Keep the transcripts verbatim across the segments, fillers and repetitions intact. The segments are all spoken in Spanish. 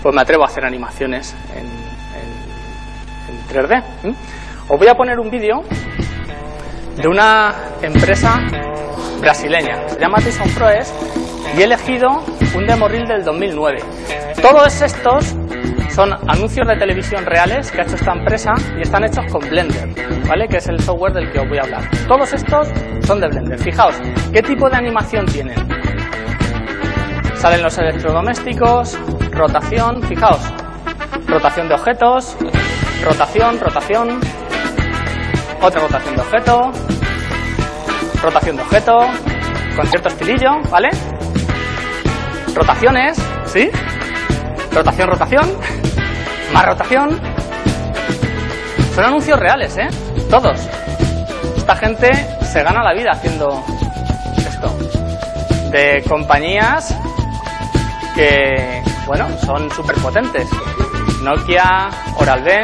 pues me atrevo a hacer animaciones en, en, en tres D. ¿Mm? Os voy a poner un vídeo de una empresa brasileña, se llama Tyson Froes, y he elegido un demo reel del dos mil nueve. Todos estos son anuncios de televisión reales que ha hecho esta empresa y están hechos con Blender, ¿vale? Que es el software del que os voy a hablar. Todos estos son de Blender. Fijaos, ¿qué tipo de animación tienen? Salen los electrodomésticos, rotación, fijaos, rotación de objetos, rotación, rotación, otra rotación de objeto, rotación de objeto, con cierto estilillo, ¿vale? Rotaciones, ¿sí? Rotación, rotación, más rotación. Son anuncios reales, ¿eh? Todos. Esta gente se gana la vida haciendo esto. De compañías que, bueno, son súper potentes. Nokia, Oral-B.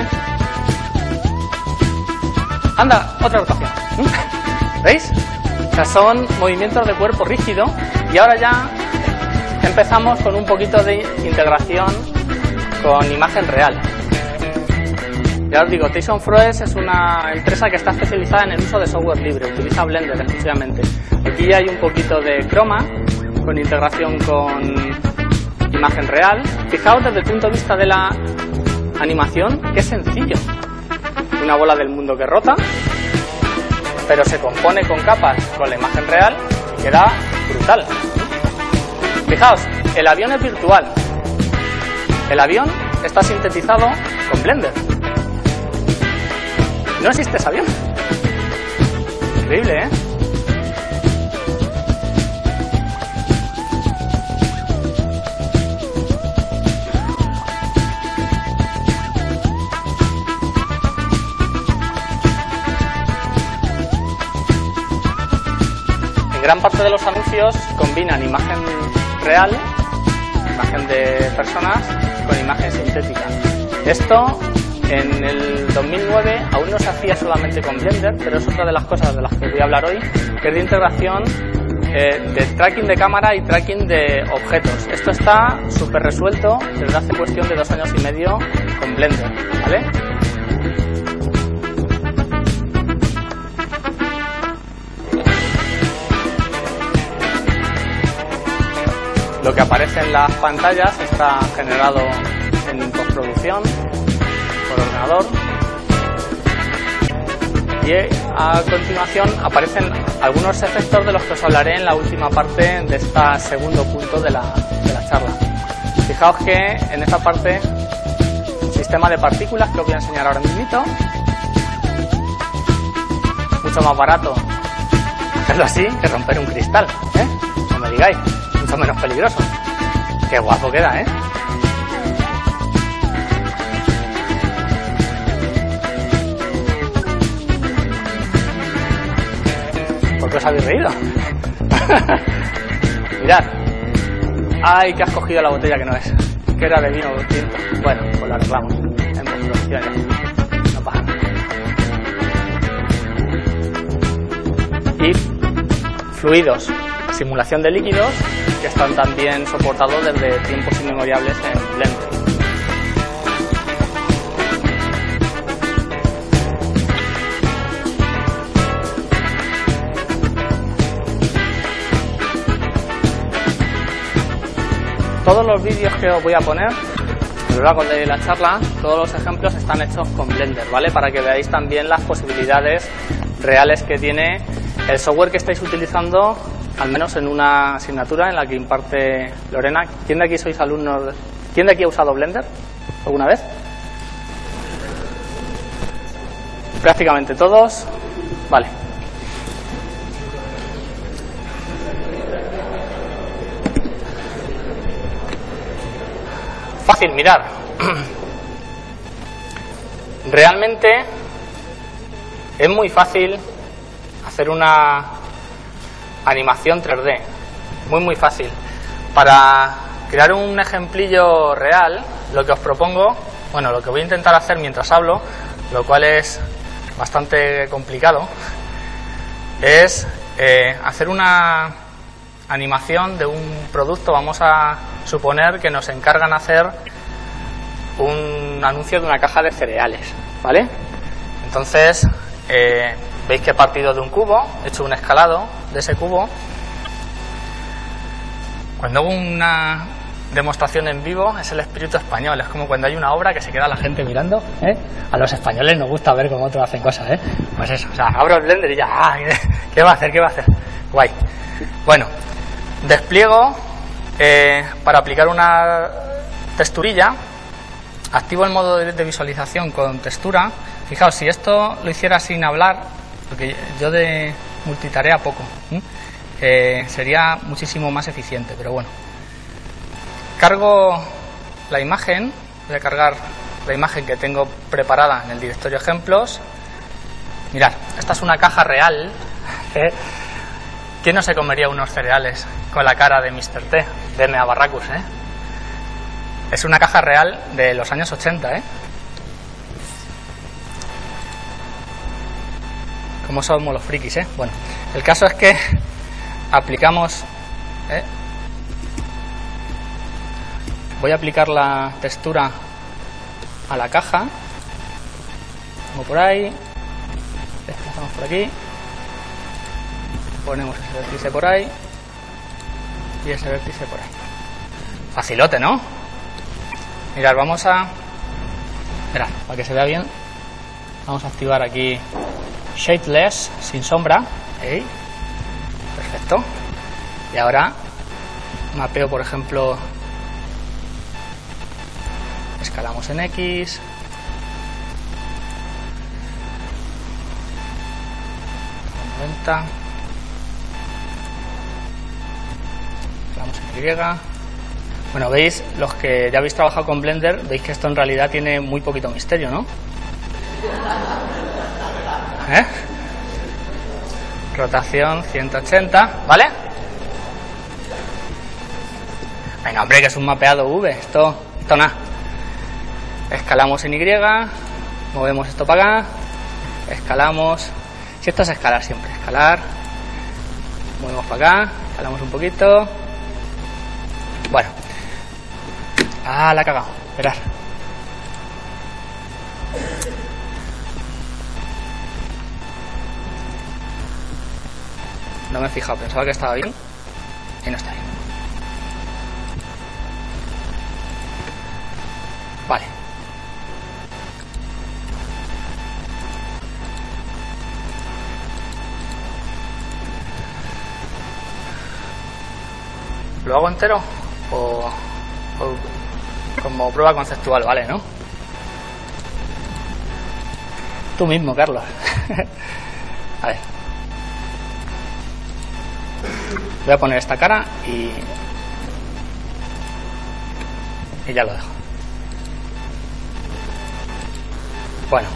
Anda, otra rotación. ¿Veis? O sea, son movimientos de cuerpo rígido. Y ahora ya empezamos con un poquito de integración con imagen real. Ya os digo, Tyson Froes es una empresa que está especializada en el uso de software libre, utiliza Blender exclusivamente. Aquí ya hay un poquito de croma, con integración con imagen real. Fijaos desde el punto de vista de la animación, qué sencillo. Una bola del mundo que rota, pero se compone con capas con la imagen real y queda brutal. Fijaos, el avión es virtual. El avión está sintetizado con Blender. No existe ese avión. Increíble, ¿eh? En gran parte de los anuncios combinan imagen real, imagen de personas, con imagen sintética. Esto en el dos mil nueve aún no se hacía solamente con Blender, pero es otra de las cosas de las que voy a hablar hoy, que es de integración eh, de tracking de cámara y tracking de objetos. Esto está súper resuelto desde hace cuestión de dos años y medio con Blender, ¿vale? Lo que aparece en las pantallas está generado en postproducción por ordenador y a continuación aparecen algunos efectos de los que os hablaré en la última parte de este segundo punto de la, de la charla. Fijaos que en esta parte, sistema de partículas que os voy a enseñar ahora mismo, mucho más barato hacerlo así que romper un cristal, ¿eh? No me digáis. Mucho menos peligroso. Qué guapo queda, ¿eh? ¿Por qué os habéis reído? Mirad. Ay, que has cogido la botella que no es. Que era de vino tinto. Bueno, pues la arreglamos. En postproducción ya. No pasa nada. Y fluidos. Simulación de líquidos que están también soportados desde tiempos inmemoriales en Blender. Todos los vídeos que os voy a poner a lo largo de la charla, todos los ejemplos están hechos con Blender, ¿vale? Para que veáis también las posibilidades reales que tiene el software que estáis utilizando, al menos en una asignatura en la que imparte Lorena. ¿Quién de aquí sois alumnos? ¿Quién de aquí ha usado Blender alguna vez? Prácticamente todos. Vale. Fácil, mirar. Realmente es muy fácil hacer una animación tres D, muy muy fácil. Para crear un ejemplillo real, lo que os propongo, bueno, lo que voy a intentar hacer mientras hablo, lo cual es bastante complicado, es eh, hacer una animación de un producto. Vamos a suponer que nos encargan hacer un anuncio de una caja de cereales, ¿vale? Entonces, eh, veis que he partido de un cubo, he hecho un escalado de ese cubo. Cuando hago una demostración en vivo es el espíritu español, es como cuando hay una obra que se queda la gente mirando, ¿eh? A los españoles nos gusta ver cómo otros hacen cosas, ¿eh? Pues eso, o sea, abro el Blender y ya, ¡ah! ¿Qué va a hacer? ¿Qué va a hacer? Guay. Bueno, despliego eh, para aplicar una texturilla, activo el modo de, de visualización con textura. Fijaos, si esto lo hiciera sin hablar, porque yo de multitarea poco, ¿eh? Eh, sería muchísimo más eficiente, pero bueno. Cargo la imagen, voy a cargar la imagen que tengo preparada en el directorio ejemplos. Mirad, esta es una caja real. ¿eh? ¿Quién no se comería unos cereales con la cara de mister T, de M A Barracus? ¿eh? Es una caja real de los años ochenta, ¿eh? Como somos los frikis, ¿eh? Bueno, el caso es que aplicamos... ¿eh? Voy a aplicar la textura a la caja, como por ahí, desplazamos por aquí, ponemos ese vértice por ahí y ese vértice por ahí. Facilote, ¿no? Mirad, vamos a... Mirad, para que se vea bien, vamos a activar aquí Shadeless, sin sombra. ¿eh? Perfecto. Y ahora mapeo, por ejemplo... Escalamos en X, noventa, escalamos en Y. Bueno, veis, los que ya habéis trabajado con Blender, veis que esto en realidad tiene muy poquito misterio, ¿no? ¿Eh? Rotación ciento ochenta, ¿vale? Venga, hombre, que es un mapeado V, esto, esto nada. Escalamos en Y, movemos esto para acá, escalamos, si esto es escalar siempre, escalar, movemos para acá, escalamos un poquito, bueno, ah, la he cagado, esperar, no me he fijado, pensaba que estaba bien y no está bien, vale. ¿Lo hago entero? O, o como prueba conceptual, vale, ¿no? Tú mismo, Carlos. A ver. Voy a poner esta cara y... y ya lo dejo. Bueno.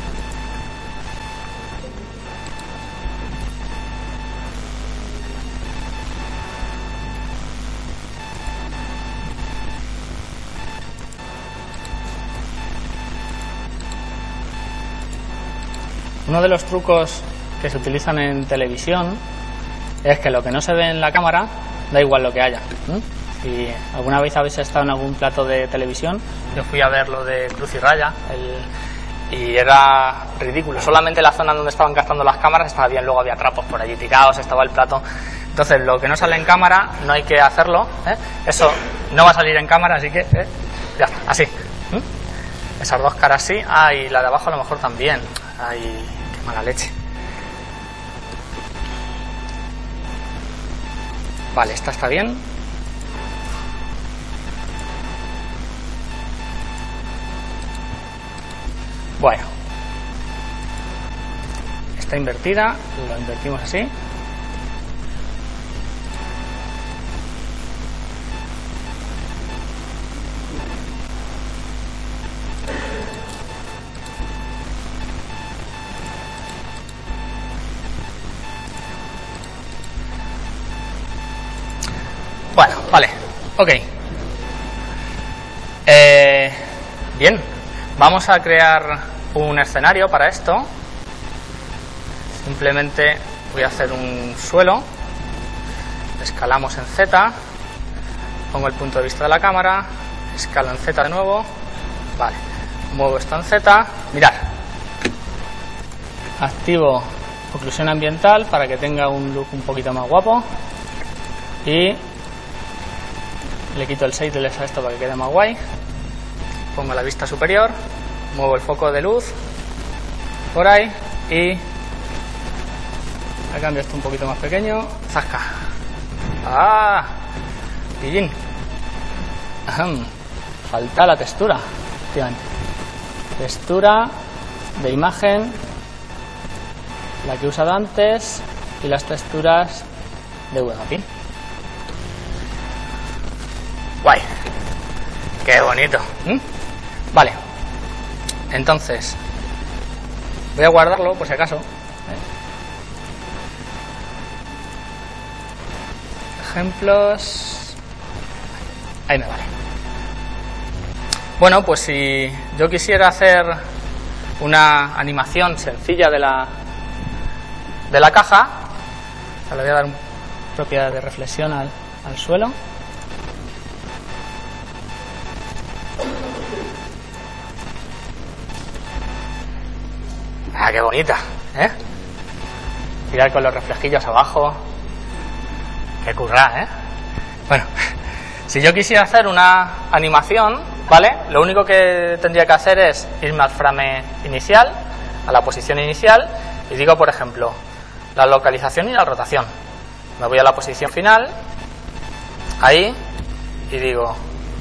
Uno de los trucos que se utilizan en televisión es que lo que no se ve en la cámara da igual lo que haya. ¿eh? Si alguna vez habéis estado en algún plato de televisión, yo fui a ver lo de Cruz y Raya el, y era ridículo. Solamente la zona donde estaban gastando las cámaras estaba bien, luego había trapos por allí tirados, estaba el plato. Entonces lo que no sale en cámara no hay que hacerlo. ¿eh? Eso no va a salir en cámara, así que ¿eh? ya está, así. ¿eh? Esas dos caras sí. Ah, y la de abajo a lo mejor también. Ay, qué mala leche. Vale, esta está bien. Bueno. Está invertida, lo invertimos así. Bueno, vale, ok. Eh, bien, vamos a crear un escenario para esto. Simplemente voy a hacer un suelo, escalamos en Z, pongo el punto de vista de la cámara, escalo en Z de nuevo, vale. muevo esto en Z, mirad, activo oclusión ambiental para que tenga un look un poquito más guapo y le quito el shaders a esto para que quede más guay, pongo la vista superior, muevo el foco de luz por ahí y le cambio esto un poquito más pequeño, zasca, ah, pillín, Ahem. Falta la textura, efectivamente, textura de imagen, la que he usado antes y las texturas de WebAPI. Guay, qué bonito. ¿Mm? Vale, entonces voy a guardarlo por si acaso. Ejemplos, ahí me vale. Bueno, pues si yo quisiera hacer una animación sencilla de la de la caja, o sea, le voy a dar un, propiedad de reflexión al, al suelo. Ah, qué bonita, ¿eh? Mirar con los reflejillos abajo. Qué currá, ¿eh? Bueno, si yo quisiera hacer una animación, ¿vale? Lo único que tendría que hacer es irme al frame inicial, a la posición inicial, y digo, por ejemplo, la localización y la rotación. Me voy a la posición final, ahí, y digo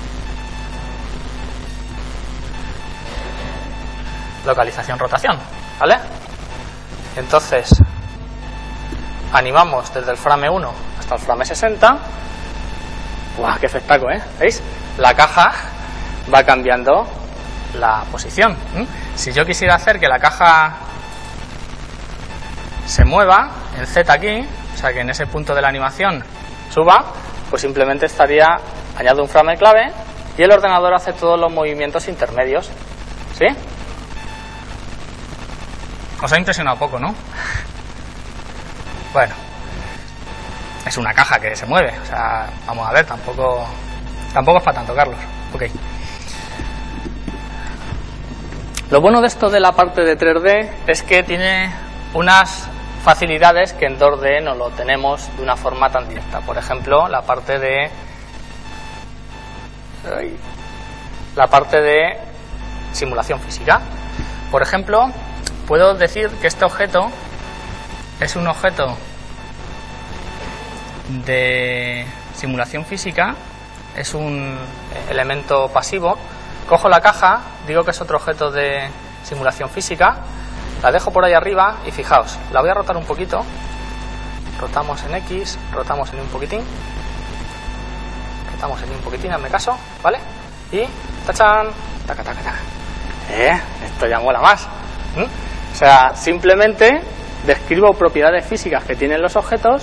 localización, rotación, ¿vale? Entonces animamos desde el frame uno hasta el frame sesenta. ¡Guau! ¡Qué espectáculo!, ¿eh? ¿Veis? La caja va cambiando la posición. ¿Mm? Si yo quisiera hacer que la caja se mueva en Z aquí, o sea que en ese punto de la animación suba, pues simplemente estaría, añado un frame clave y el ordenador hace todos los movimientos intermedios. ¿Sí? Os ha impresionado poco, ¿no? Bueno, es una caja que se mueve, o sea, vamos a ver, tampoco tampoco es para tanto, Carlos. Ok. Lo bueno de esto de la parte de tres D es que tiene unas facilidades que en dos D no lo tenemos de una forma tan directa. Por ejemplo, la parte de la parte de simulación física. Por ejemplo, puedo decir que este objeto es un objeto de simulación física, es un elemento pasivo. Cojo la caja, digo que es otro objeto de simulación física, la dejo por ahí arriba y fijaos, la voy a rotar un poquito, rotamos en X, rotamos en un poquitín, rotamos en un poquitín, hazme caso, ¿vale? Y tachan, taca, taca, taca. Eh, esto ya mola más. ¿Mm? O sea, simplemente describo propiedades físicas que tienen los objetos.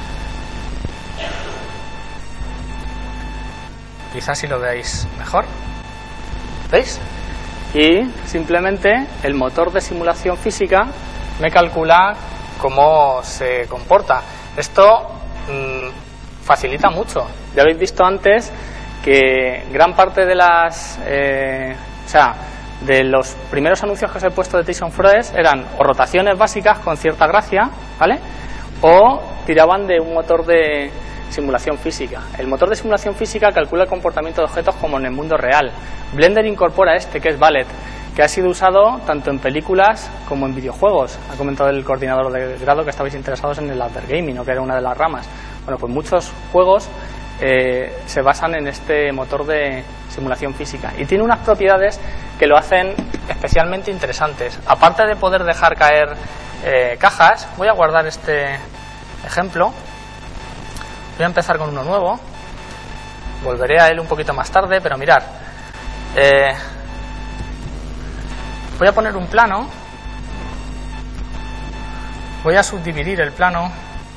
Quizás si lo veáis mejor. ¿Veis? Y simplemente el motor de simulación física me calcula cómo se comporta. Esto mmm, facilita mucho. Ya habéis visto antes que gran parte de las... Eh, o sea, de los primeros anuncios que os he puesto de Tyson Froes eran o rotaciones básicas con cierta gracia, ¿vale? O tiraban de un motor de simulación física. El motor de simulación física calcula el comportamiento de objetos como en el mundo real. Blender incorpora este, que es Ballet, que ha sido usado tanto en películas como en videojuegos. Ha comentado el coordinador de grado que estabais interesados en el Adver Gaming, ¿no? Que era una de las ramas. Bueno, pues muchos juegos eh, se basan en este motor de simulación física y tiene unas propiedades que lo hacen especialmente interesantes. Aparte de poder dejar caer eh, cajas, voy a guardar este ejemplo. Voy a empezar con uno nuevo, volveré a él un poquito más tarde, pero mirad, eh, voy a poner un plano, voy a subdividir el plano,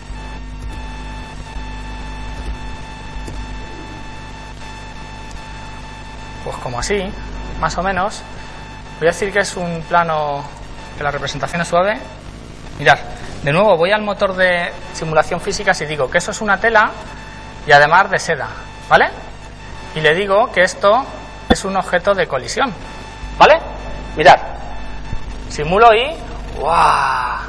pues como así, más o menos. Voy a decir que es un plano que la representación es suave. Mirad, de nuevo voy al motor de simulación física y digo que eso es una tela y además de seda, ¿vale? Y le digo que esto es un objeto de colisión, ¿vale? Mirad, simulo y... ¡Guau!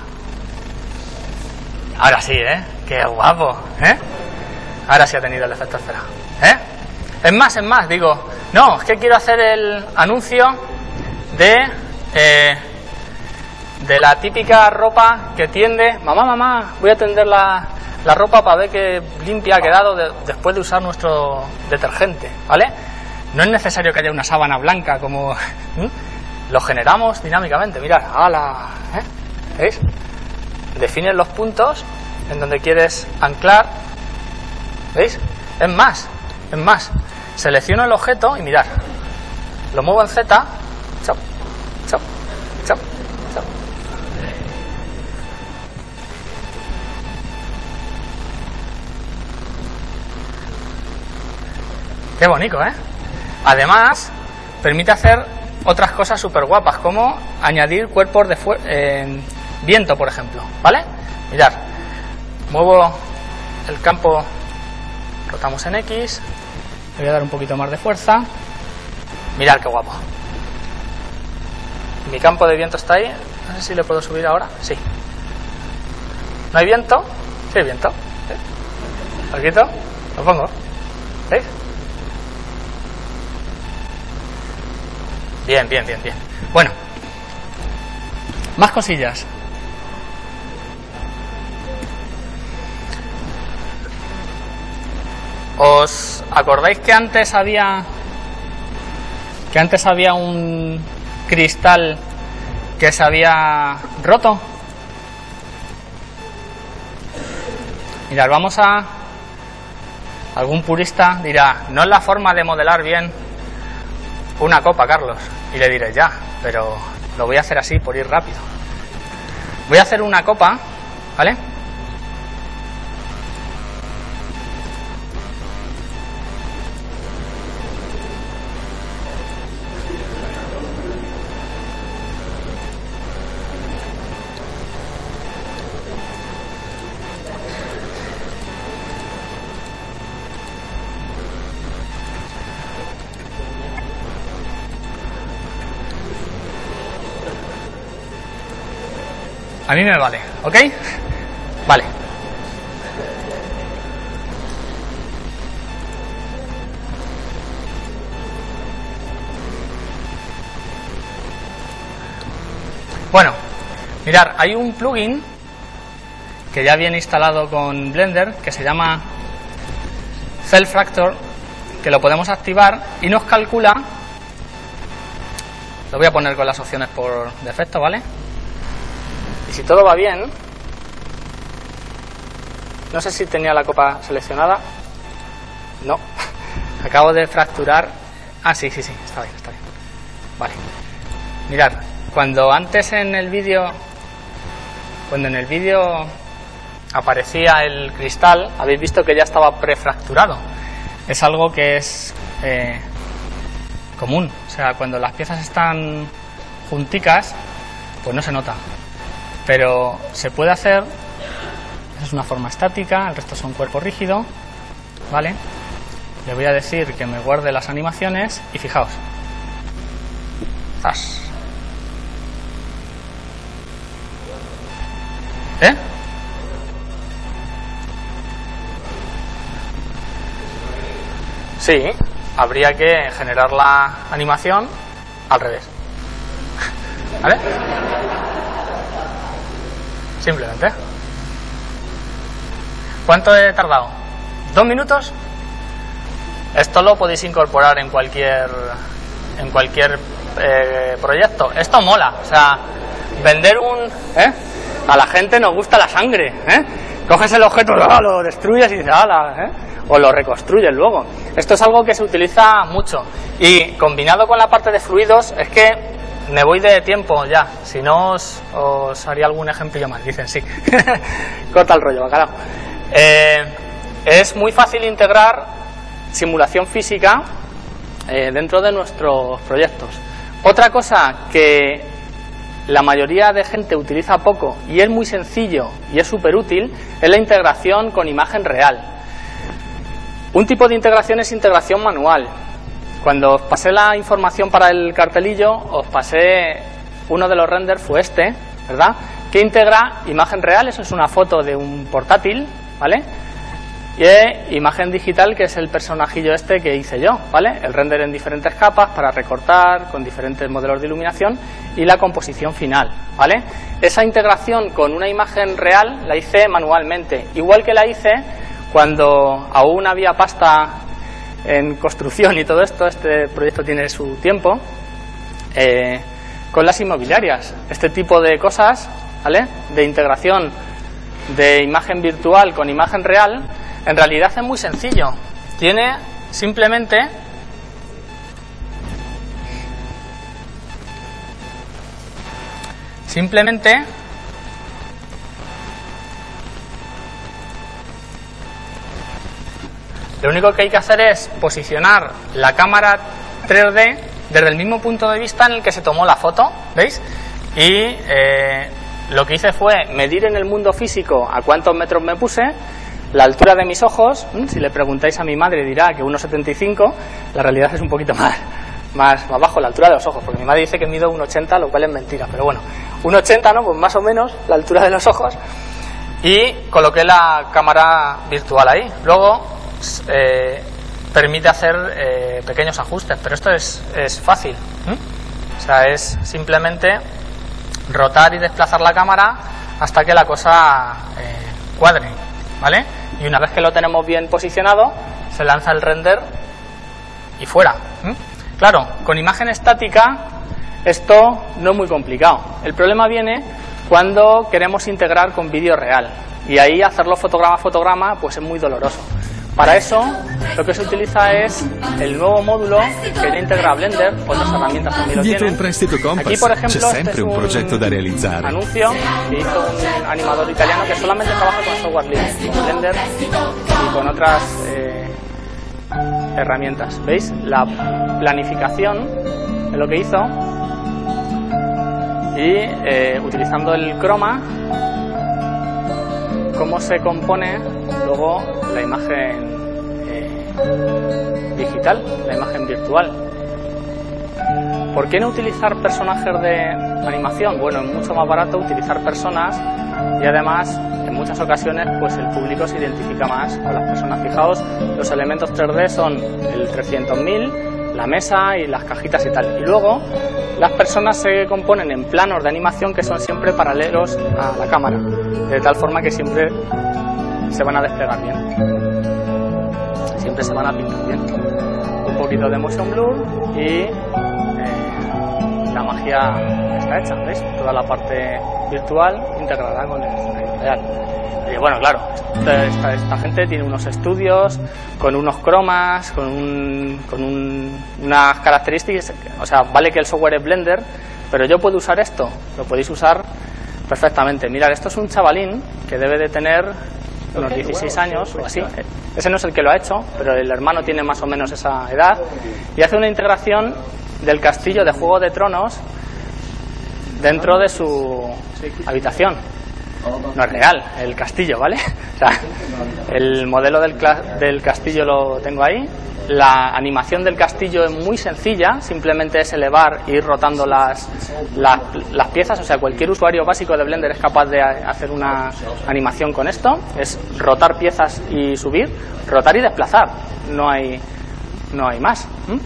Ahora sí, ¿eh? ¡Qué guapo! ¿Eh? Ahora sí ha tenido el efecto esperado. ¿Eh? Es más, es más, digo, no, es que quiero hacer el anuncio de... Eh, de la típica ropa que tiende, mamá, mamá, voy a tender la, la ropa para ver qué limpia ha quedado de, después de usar nuestro detergente, ¿vale? No es necesario que haya una sábana blanca como... ¿Mm? Lo generamos dinámicamente, mirad, ¡hala! ¿Eh? ¿Veis? Defines los puntos en donde quieres anclar, ¿veis? Es más, es más, selecciono el objeto y mirad, lo muevo en Z, chao, chao, chao, chao. Qué bonito, ¿eh? Además, permite hacer otras cosas súper guapas, como añadir cuerpos de eh, viento, por ejemplo, ¿vale? Mirad, muevo el campo, rotamos en X, le voy a dar un poquito más de fuerza, mirad qué guapo. Mi campo de viento está ahí, no sé si le puedo subir ahora, sí. ¿No hay viento? Sí hay viento. ¿Sí? ¿Lo quito? Lo pongo. ¿Veis? Bien, bien, bien, bien. Bueno, más cosillas. ¿Os acordáis que antes había que antes había un cristal que se había roto? Mirad, vamos a... Algún purista dirá, no es la forma de modelar bien una copa, Carlos. Y le diré, ya, pero lo voy a hacer así por ir rápido. Voy a hacer una copa, ¿vale? A mí me vale, ¿ok? Vale. Bueno, mirad, hay un plugin que ya viene instalado con Blender que se llama Cell Fracture, que lo podemos activar y nos calcula... Lo voy a poner con las opciones por defecto, ¿vale? Y si todo va bien, no sé si tenía la copa seleccionada, no, acabo de fracturar, ah sí, sí, sí, está bien, está bien, vale, mirad, cuando antes en el vídeo, cuando en el vídeo aparecía el cristal, habéis visto que ya estaba prefracturado, es algo que es eh, común, o sea, cuando las piezas están junticas, pues no se nota. Pero se puede hacer, esa es una forma estática, el resto son cuerpo rígido, ¿vale? Le voy a decir que me guarde las animaciones y fijaos. ¡Zas! ¿Eh? Sí, habría que generar la animación al revés. ¿Vale? Simplemente. ¿Cuánto he tardado? ¿Dos minutos? Esto lo podéis incorporar en cualquier en cualquier eh, proyecto. Esto mola, o sea, vender un... ¿eh? A la gente nos gusta la sangre, ¿eh? Coges el objeto, lo destruyes y dices, ¡hala! ¿eh? O lo reconstruyes luego. Esto es algo que se utiliza mucho. Y combinado con la parte de fluidos, es que me voy de tiempo ya, si no os, os haría algún ejemplo más, dicen sí. Corta el rollo, bacalao. Eh, es muy fácil integrar simulación física eh, dentro de nuestros proyectos. Otra cosa que la mayoría de gente utiliza poco y es muy sencillo y es súper útil es la integración con imagen real. Un tipo de integración es integración manual. Cuando os pasé la información para el cartelillo, os pasé uno de los renders, fue este, ¿verdad? Que integra imagen real, eso es una foto de un portátil, ¿vale? Y eh, imagen digital, que es el personajillo este que hice yo, ¿vale? El render en diferentes capas para recortar, con diferentes modelos de iluminación, y la composición final, ¿vale? Esa integración con una imagen real la hice manualmente, igual que la hice cuando aún había pasta en construcción y todo esto. Este proyecto tiene su tiempo, eh, con las inmobiliarias. Este tipo de cosas, ¿vale? De integración de imagen virtual con imagen real, en realidad es muy sencillo. Tiene simplemente simplemente lo único que hay que hacer es posicionar la cámara tres D desde el mismo punto de vista en el que se tomó la foto, ¿veis? Y eh, lo que hice fue medir en el mundo físico a cuántos metros me puse, la altura de mis ojos. Si le preguntáis a mi madre dirá que uno setenta y cinco, la realidad es un poquito más, más, más bajo, la altura de los ojos, porque mi madre dice que mido uno ochenta, lo cual es mentira, pero bueno, uno ochenta, ¿no? Pues más o menos la altura de los ojos, y coloqué la cámara virtual ahí. Luego eh, permite hacer eh, pequeños ajustes, pero esto es, es fácil, ¿eh? O sea, es simplemente rotar y desplazar la cámara hasta que la cosa eh, cuadre, ¿vale? Y una vez que lo tenemos bien posicionado, se lanza el render y fuera. ¿Mm? Claro, con imagen estática esto no es muy complicado. El problema viene cuando queremos integrar con vídeo real, y ahí hacerlo fotograma a fotograma pues es muy doloroso. Para eso lo que se utiliza es el nuevo módulo que ya integra Blender, otras herramientas también lo tienen. Aquí, por ejemplo, este es un anuncio que hizo un animador italiano que solamente trabaja con software libre, con Blender y con otras eh, herramientas. ¿Veis? La planificación es lo que hizo, y eh, utilizando el croma, cómo se compone luego la imagen eh, digital, la imagen virtual. ¿Por qué no utilizar personajes de animación? Bueno, es mucho más barato utilizar personas, y además en muchas ocasiones pues el público se identifica más con las personas. Fijaos, los elementos tres D son el trescientos mil, la mesa y las cajitas y tal, y luego las personas se componen en planos de animación que son siempre paralelos a la cámara, de tal forma que siempre se van a desplegar bien, siempre se van a pintar bien. Un poquito de motion blur y eh, la magia está hecha, ¿veis? Toda la parte virtual integrada con el escenario real. Y bueno, claro, esta, esta, esta gente tiene unos estudios con unos cromas, con, un, con un, unas características. O sea, vale que el software es Blender, pero yo puedo usar esto, lo podéis usar perfectamente. Mirad, esto es un chavalín que debe de tener unos dieciséis años o así. Ese no es el que lo ha hecho, pero el hermano tiene más o menos esa edad, y hace una integración del castillo de Juego de Tronos dentro de su habitación. No es real el castillo, ¿vale? O sea, el modelo del, del castillo lo tengo ahí. La animación del castillo es muy sencilla, simplemente es elevar e ir rotando las, las, las piezas. O sea, cualquier usuario básico de Blender es capaz de hacer una animación con esto. Es rotar piezas y subir, rotar y desplazar. No hay, no hay más. ¿Mm?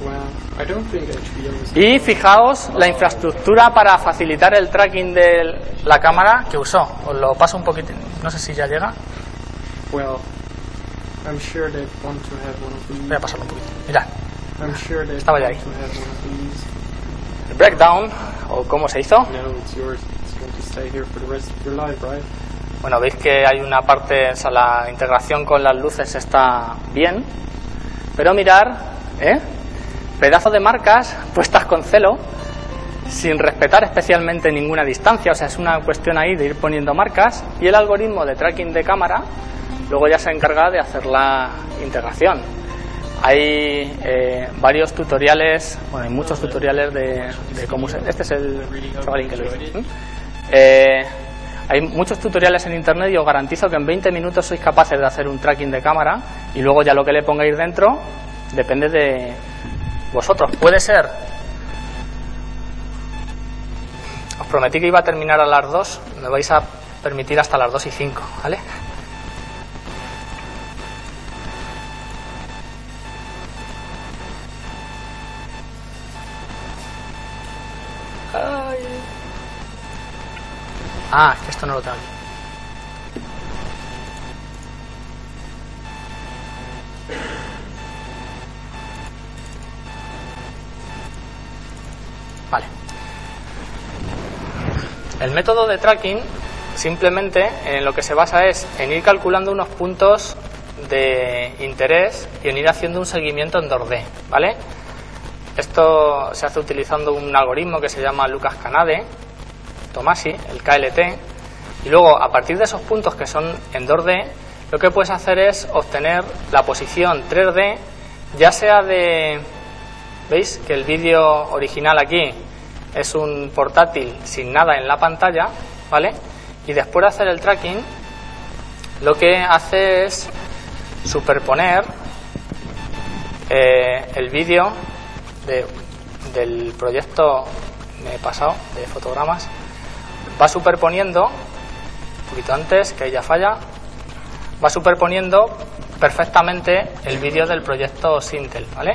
Y fijaos la infraestructura para facilitar el tracking de la cámara que usó. Os lo paso un poquito, no sé si ya llega. Well, I'm sure they want to have one of these. Voy a pasarlo un poquito. Mirad, I'm sure they estaba ya want ahí. to have one of these. El breakdown, o cómo se hizo. No, it's yours. It's going to stay here for the rest of your life, right? Bueno, veis que hay una parte, o sea, la integración con las luces está bien, pero mirar, ¿eh? Pedazo de marcas puestas con celo, sin respetar especialmente ninguna distancia. O sea, es una cuestión ahí de ir poniendo marcas, y el algoritmo de tracking de cámara luego ya se encarga de hacer la integración. Hay eh, varios tutoriales, bueno, hay muchos tutoriales de, de cómo se... Este es el chavalín que lo hizo. ¿Mm? Eh, hay muchos tutoriales en internet, y os garantizo que en veinte minutos sois capaces de hacer un tracking de cámara, y luego ya lo que le pongáis dentro depende de vosotros. Puede ser, os prometí que iba a terminar a las dos, me vais a permitir hasta las dos y cinco, ¿vale? Ay. Ah, es que esto no lo tengo aquí. Vale. El método de tracking simplemente en lo que se basa es en ir calculando unos puntos de interés y en ir haciendo un seguimiento en dos D, ¿vale? Esto se hace utilizando un algoritmo que se llama Lucas Canade, Tomasi, el K L T, y luego a partir de esos puntos que son en dos D, lo que puedes hacer es obtener la posición tres D, ya sea de, ¿veis? Que el vídeo original aquí es un portátil sin nada en la pantalla, ¿vale? Y después de hacer el tracking, lo que hace es superponer eh, el vídeo de, del proyecto, me he pasado, de fotogramas, va superponiendo, un poquito antes, que ya falla, va superponiendo perfectamente el vídeo del proyecto Sintel, ¿vale?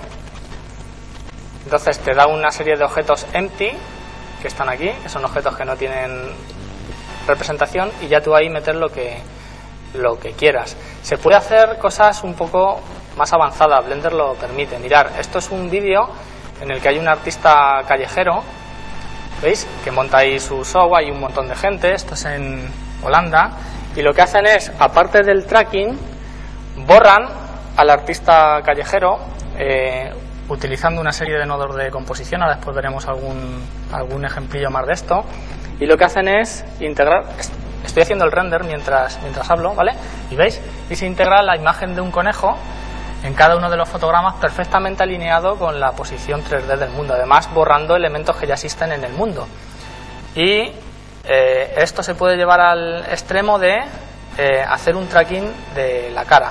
Entonces te da una serie de objetos empty, que están aquí, que son objetos que no tienen representación, y ya tú ahí meter lo que, lo que quieras. Se puede hacer cosas un poco más avanzadas, Blender lo permite. Mirar, esto es un vídeo en el que hay un artista callejero, ¿veis? Que monta ahí su show, hay un montón de gente, esto es en Holanda, y lo que hacen es, aparte del tracking, borran al artista callejero eh, utilizando una serie de nodos de composición. Ahora después veremos algún, algún ejemplillo más de esto, y lo que hacen es integrar, estoy haciendo el render mientras, mientras hablo, ¿vale? Y veis, y se integra la imagen de un conejo en cada uno de los fotogramas perfectamente alineado con la posición tres D del mundo, además borrando elementos que ya existen en el mundo. Y eh, esto se puede llevar al extremo de eh, hacer un tracking de la cara.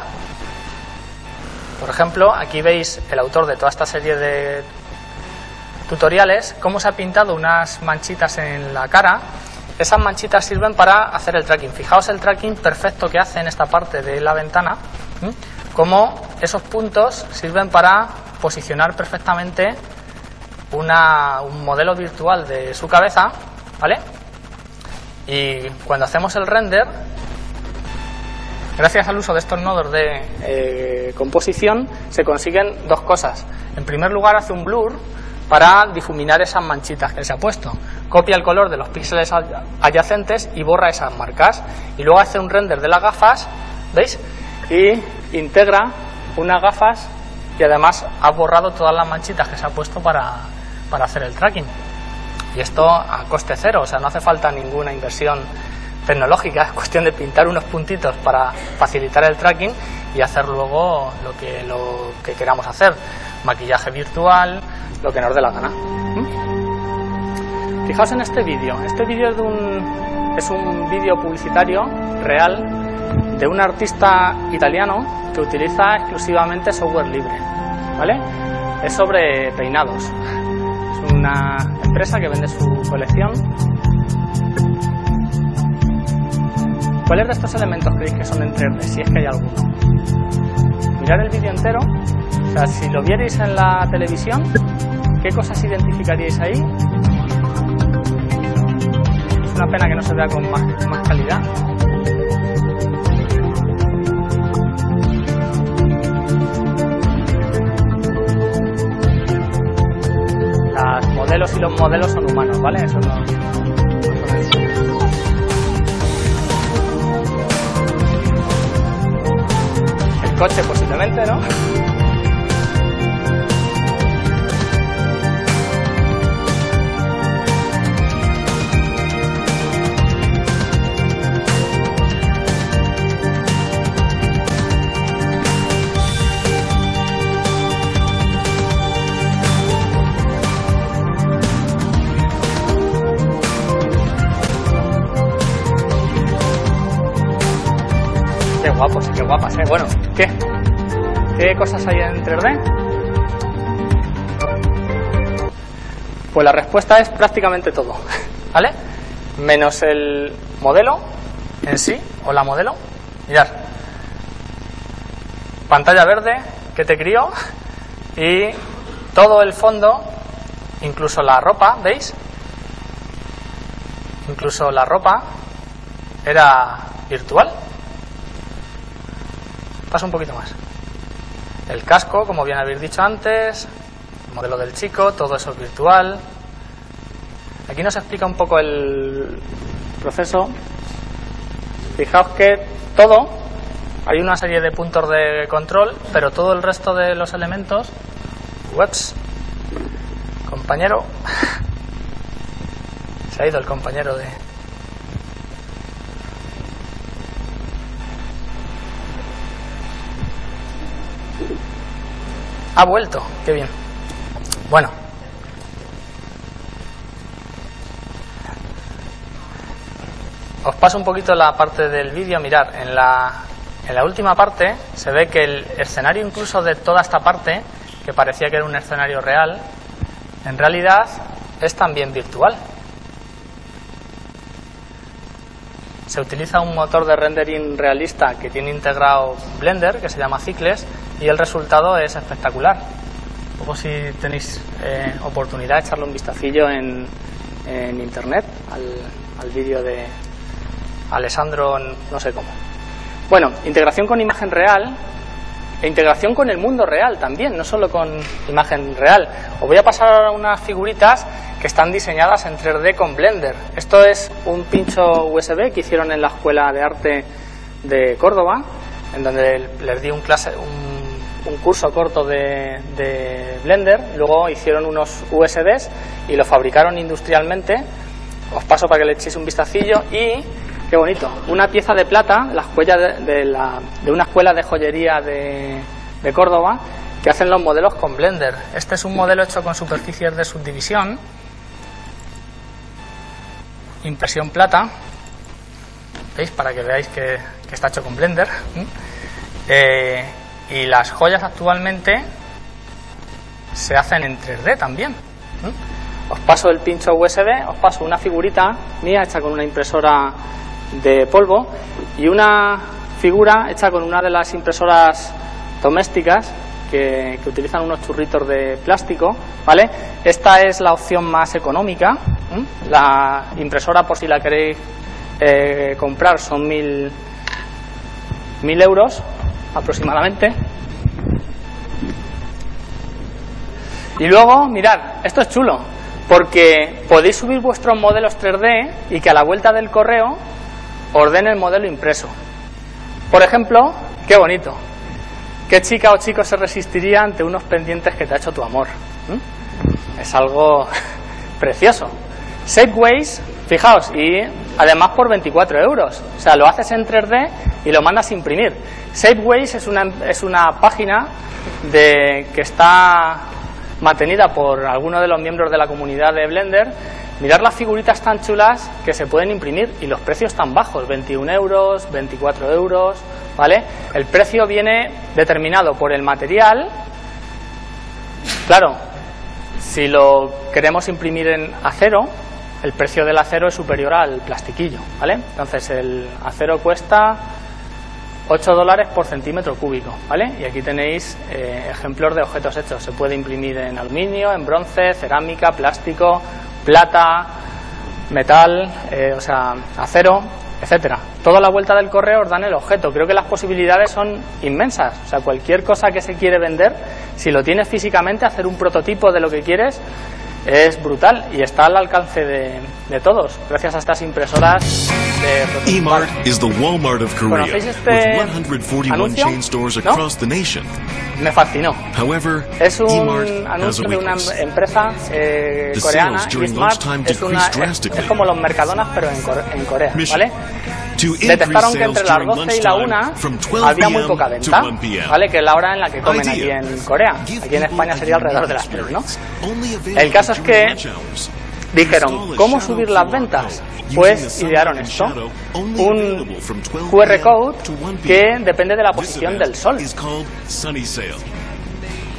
Por ejemplo, aquí veis el autor de toda esta serie de tutoriales, cómo se ha pintado unas manchitas en la cara. Esas manchitas sirven para hacer el tracking. Fijaos el tracking perfecto que hace en esta parte de la ventana, ¿sí? Cómo esos puntos sirven para posicionar perfectamente una, un modelo virtual de su cabeza, ¿vale? Y cuando hacemos el render, gracias al uso de estos nodos de eh, composición, se consiguen dos cosas. En primer lugar, hace un blur para difuminar esas manchitas que se ha puesto. Copia el color de los píxeles adyacentes y borra esas marcas. Y luego hace un render de las gafas, ¿veis? Y integra unas gafas y además ha borrado todas las manchitas que se ha puesto para, para hacer el tracking. Y esto a coste cero, o sea, no hace falta ninguna inversión tecnológica, es cuestión de pintar unos puntitos para facilitar el tracking y hacer luego lo que, lo que queramos hacer. Maquillaje virtual, lo que nos dé la gana. ¿Mm? Fijaos en este vídeo. Este vídeo es, de un, es un vídeo publicitario real de un artista italiano que utiliza exclusivamente software libre, ¿vale? Es sobre peinados. Es una empresa que vende su colección. ¿Cuáles de estos elementos creéis que son en tres D? Si es que hay alguno. Mirar el vídeo entero. O sea, si lo vierais en la televisión, ¿qué cosas identificaríais ahí? Es una pena que no se vea con más, más calidad. Las modelos y los modelos son humanos, ¿vale? Eso no, no son eso. El coche posiblemente, ¿no? Qué guapos, qué guapas, ¿eh? Bueno, ¿qué? ¿Qué cosas hay en tres D? Pues la respuesta es prácticamente todo, ¿vale? Menos el modelo en sí, o la modelo. Mirad, pantalla verde que te crió y todo el fondo, incluso la ropa, ¿veis? Incluso la ropa era virtual. Paso un poquito más. El casco, como bien habéis dicho antes, el modelo del chico, todo eso es virtual. Aquí nos explica un poco el proceso. Fijaos que todo, hay una serie de puntos de control, pero todo el resto de los elementos, webs, compañero, se ha ido el compañero de... Ha vuelto, qué bien. Bueno. Os paso un poquito la parte del vídeo. Mirad, en la, en la última parte se ve que el escenario incluso de toda esta parte, que parecía que era un escenario real, en realidad es también virtual. Se utiliza un motor de rendering realista que tiene integrado Blender, que se llama Cycles, y el resultado es espectacular. Luego, si tenéis eh, oportunidad, echarle un vistacillo en, en internet al, al vídeo de Alessandro, no sé cómo. Bueno, integración con imagen real e integración con el mundo real también, no solo con imagen real. Os voy a pasar ahora unas figuritas que están diseñadas en tres D con Blender. Esto es un pincho U S B que hicieron en la Escuela de Arte de Córdoba, en donde les di un, clase, un, un curso corto de, de Blender. Luego hicieron unos U S Bs y los fabricaron industrialmente. Os paso para que le echéis un vistacillo. Y qué bonito, una pieza de plata, la joya de, de, la, de una escuela de joyería de, de Córdoba, que hacen los modelos con Blender. Este es un modelo hecho con superficies de subdivisión, impresión plata, ¿veis? Para que veáis que, que está hecho con Blender. Eh, y las joyas actualmente se hacen en tres D también. Os paso el pincho U S B, os paso una figurita mía hecha con una impresora de polvo y una figura hecha con una de las impresoras domésticas que, que utilizan unos churritos de plástico, ¿vale? Esta es la opción más económica. ¿Mm? La impresora, por si la queréis eh, comprar, son mil, mil euros aproximadamente. Y luego, mirad, esto es chulo, porque podéis subir vuestros modelos tres D y que a la vuelta del correo ordene el modelo impreso. Por ejemplo, qué bonito, qué chica o chico se resistiría ante unos pendientes que te ha hecho tu amor. ¿Mm? Es algo precioso. Shapeways, fijaos, y además por veinticuatro euros, o sea, lo haces en tres D y lo mandas a imprimir. Shapeways es una, es una página de, que está mantenida por algunos de los miembros de la comunidad de Blender. Mirad las figuritas tan chulas que se pueden imprimir y los precios tan bajos, veintiún euros, veinticuatro euros, ¿vale? El precio viene determinado por el material. Claro, si lo queremos imprimir en acero, el precio del acero es superior al plastiquillo, ¿vale? Entonces el acero cuesta ocho dólares por centímetro cúbico, ¿vale? Y aquí tenéis eh, ejemplos de objetos hechos. Se puede imprimir en aluminio, en bronce, cerámica, plástico, plata, metal, eh, o sea, acero, etcétera. Toda la vuelta del correo os dan el objeto. Creo que las posibilidades son inmensas. O sea, cualquier cosa que se quiere vender, si lo tienes físicamente, hacer un prototipo de lo que quieres es brutal y está al alcance de, de todos, gracias a estas impresoras de E-Mart is the Walmart of Korea, ¿Conocéis este with one hundred forty-one anuncio? chain stores ¿No? across the nation. Me fascinó. However, Es un E-Mart has a anuncio de una weakness. empresa eh, The coreana. sales during E-Smart lunchtime es, una, decreased es, drastically. es como los Mercadonas, pero en, Core- en Corea, Mission. ¿vale? To Detectaron increase que entre sales las during doce y la lunchtime una from twelve había p muy m poca to venta, one p m ¿vale? Que es la hora en la que comen aquí Idea. en Corea. Give Aquí en people España a sería alrededor de las different tres, ¿no? experience. Only available El caso es during que lunch hours. dijeron, ¿cómo subir las ventas? Pues idearon esto, un Q R code que depende de la posición del sol.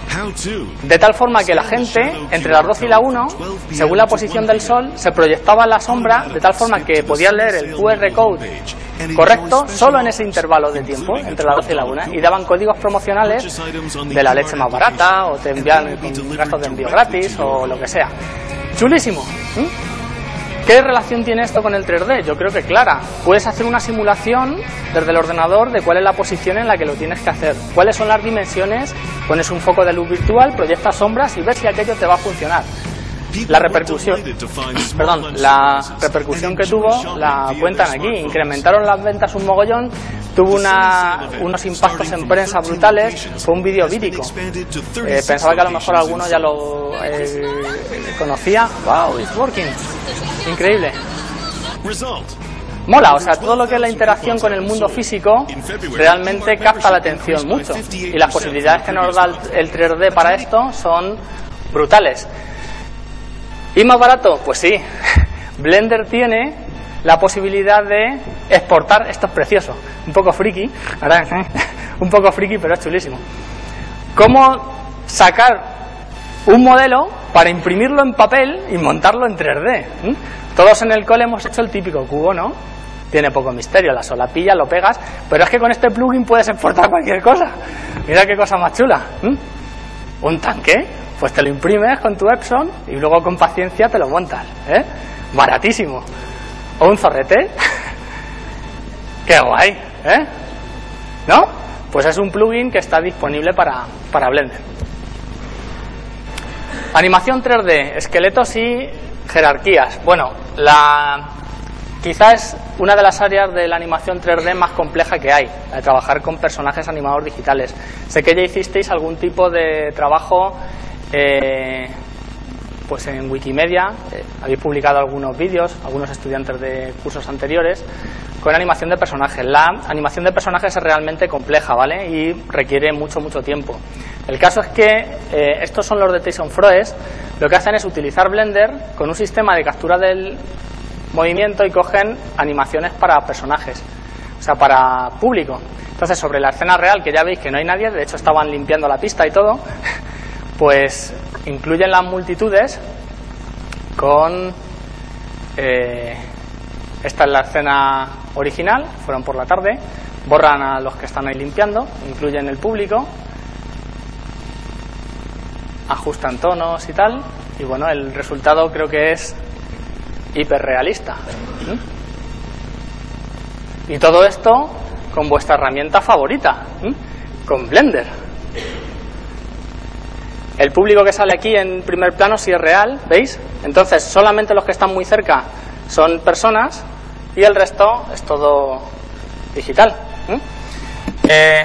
How to. De tal forma que la gente, entre las doce y la una, según la posición del sol, se proyectaba en la sombra, de tal forma que podías leer el Q R code correcto solo en ese intervalo de tiempo, entre las doce y la una, y daban códigos promocionales de la leche más barata, o te envían con gastos de envío gratis, o lo que sea. Chulísimo. ¿Mm? ¿Qué relación tiene esto con el tres D? Yo creo que clara. Puedes hacer una simulación desde el ordenador de cuál es la posición en la que lo tienes que hacer, cuáles son las dimensiones, pones un foco de luz virtual, proyectas sombras y ves si aquello te va a funcionar. La repercusión, perdón, la repercusión que tuvo la cuentan aquí. Incrementaron las ventas un mogollón, tuvo una, unos impactos en prensa brutales, fue un vídeo vírico. Eh, pensaba que a lo mejor alguno ya lo eh, conocía. Wow, it's working. Increíble. Mola, o sea, todo lo que es la interacción con el mundo físico realmente capta la atención mucho. Y las posibilidades que nos da el tres D para esto son brutales. ¿Y más barato? Pues sí. Blender tiene la posibilidad de exportar, esto es precioso, un poco friki, un poco friki, pero es chulísimo. ¿Cómo sacar un modelo para imprimirlo en papel y montarlo en tres D? ¿Mm? Todos en el cole hemos hecho el típico cubo, ¿no? Tiene poco misterio, la solapilla, lo pegas, pero es que con este plugin puedes exportar cualquier cosa. Mira qué cosa más chula. ¿Mm? ¿Un tanque? Pues te lo imprimes con tu Epson y luego con paciencia te lo montas, ¿eh? Baratísimo. ¿O un zorrete? ¡Qué guay! ¿Eh? ¿No? Pues es un plugin que está disponible para, para Blender. Animación tres D, esqueletos y jerarquías. Bueno, la... quizás es una de las áreas de la animación tres D más compleja que hay, la de trabajar con personajes animados digitales. Sé que ya hicisteis algún tipo de trabajo eh, pues en Wikimedia, eh, habéis publicado algunos vídeos, algunos estudiantes de cursos anteriores, con animación de personajes. La animación de personajes es realmente compleja, ¿vale? Y requiere mucho, mucho tiempo. El caso es que eh, estos son los de Tyson-Froese, lo que hacen es utilizar Blender con un sistema de captura del movimiento y cogen animaciones para personajes, o sea, para público. Entonces, sobre la escena real, que ya veis que no hay nadie, de hecho estaban limpiando la pista y todo, pues incluyen las multitudes con... Eh, esta es la escena original, fueron por la tarde, borran a los que están ahí limpiando, incluyen el público, ajustan tonos y tal, y bueno, el resultado creo que es hiperrealista. ¿Mm? Y todo esto con vuestra herramienta favorita, ¿Mm? con Blender. El público que sale aquí en primer plano sí es real, ¿veis? Entonces solamente los que están muy cerca son personas y el resto es todo digital. ¿Mm? Eh,